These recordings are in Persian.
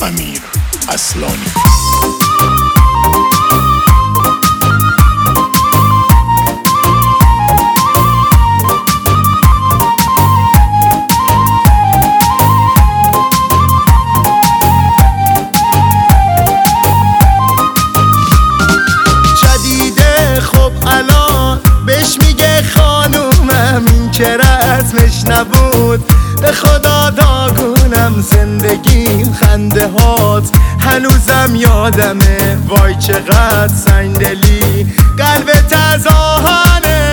امیر اصلانی. که رسمش نبود به خدا داغونم، زندگیم خنده هات هنوزم یادمه. وای چقدر سنگدلی قلبت از آهنه.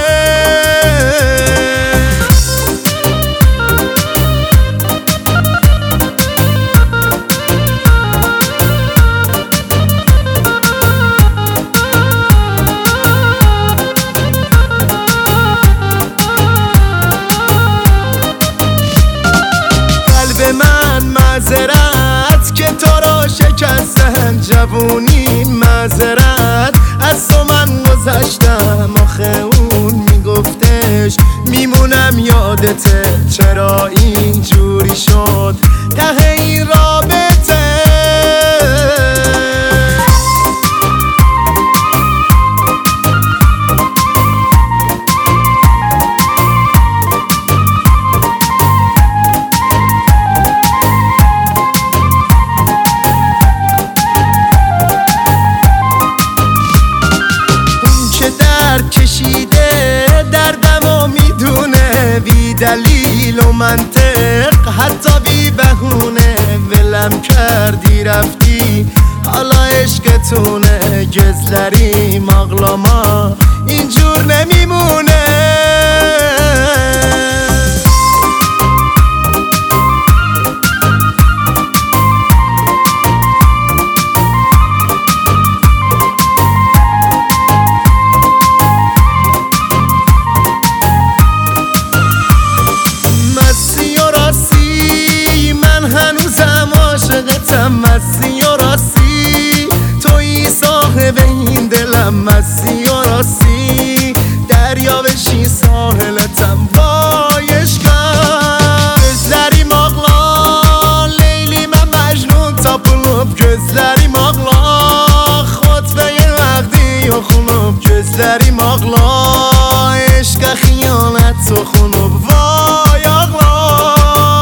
من معذرت که تو رو شکستم، جوونی معذرت از تو من گذشتم. آخه اون میگفتش میمونم یادته، چرا اینجوری شد ته این رابطه؟ کشیده دردمو میدونه، بی دلیل و منطق حتی بی بهونه. ولم کردی رفتی حالا عشقتونه، گزلری مغلاما اینجور نمیمونه. مستی و راستی توی صاحب این دلم، مستی و راستی دریا بشی ساحلتم. وای عشقم gözlerim ağlar Leylim Mecnun tapılıp gözlerim ağlar Xotbeye vaqti yoxunub gözlerim ağlar Eşqa xiyanət toxunub vay ağlar.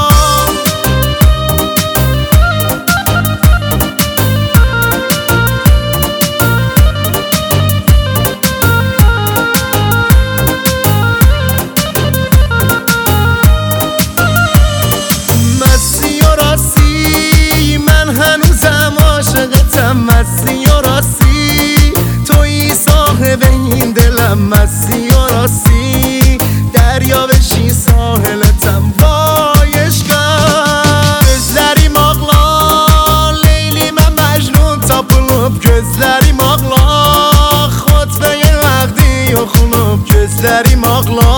مستی و راستی توی صاحب این دلم، مستی و راستی دریا بشی ساحلتم. وای عشقم gözlerim ağlar Leylim Mecnun tapılıp gözlerim ağlar Xotbeye vaqti yoxunub gözlerim ağlar